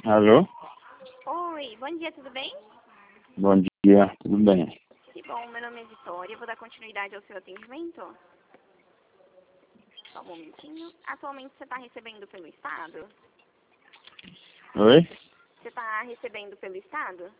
Alô? Oi, bom dia, tudo bem? Bom dia, tudo bem? Que bom, meu nome é Vitória, vou dar continuidade ao seu atendimento. Só um momentinho. Atualmente você está recebendo pelo Estado? Oi? Você está recebendo pelo Estado?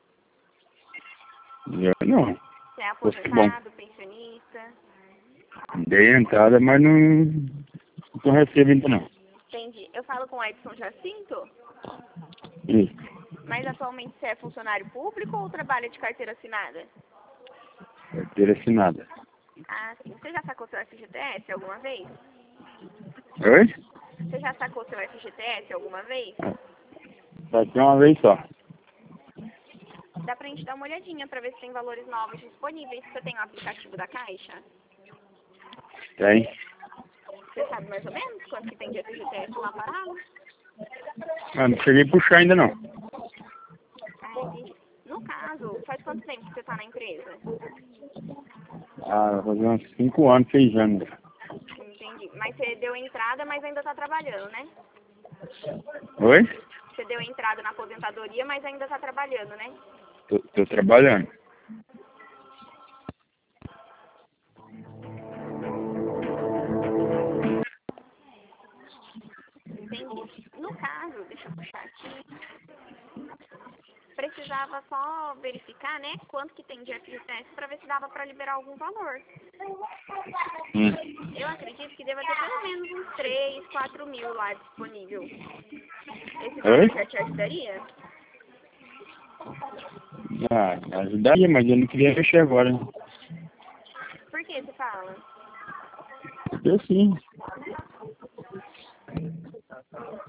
Eu não. Você é Bom, aposentado, pensionista? dei entrada, mas não tô recebendo não. Entendi. Eu falo com o Edson Jacinto, Isso, mas atualmente você é funcionário público ou trabalha de carteira assinada? carteira assinada. Ah, sim. Você já sacou seu FGTS alguma vez? Oi? Você já sacou seu FGTS alguma vez? Só tem uma vez só. Dá pra gente dar uma olhadinha pra ver se tem valores novos disponíveis. Você tem o aplicativo da Caixa? Tem? Você sabe mais ou menos quanto que tem de FGTS lá parado? Ah, não cheguei a puxar ainda não. Ah, entendi. No caso, faz quanto tempo que você tá na empresa? Ah, vai fazer uns 5 anos, 6 anos. Entendi. Mas você deu entrada, mas ainda tá trabalhando, né? Oi? Você deu entrada na aposentadoria, mas ainda tá trabalhando, né? Tô trabalhando. Entendi. No caso, deixa eu puxar aqui. Precisava só verificar, né, quanto que tem de FGTS pra ver se dava pra liberar algum valor. Eu acredito que deva ter pelo menos uns 3, 4 mil lá disponível. Esse valor Oi? já te ajudaria? Ah, ajudaria, mas eu não queria mexer agora. Por que você fala? Porque sim.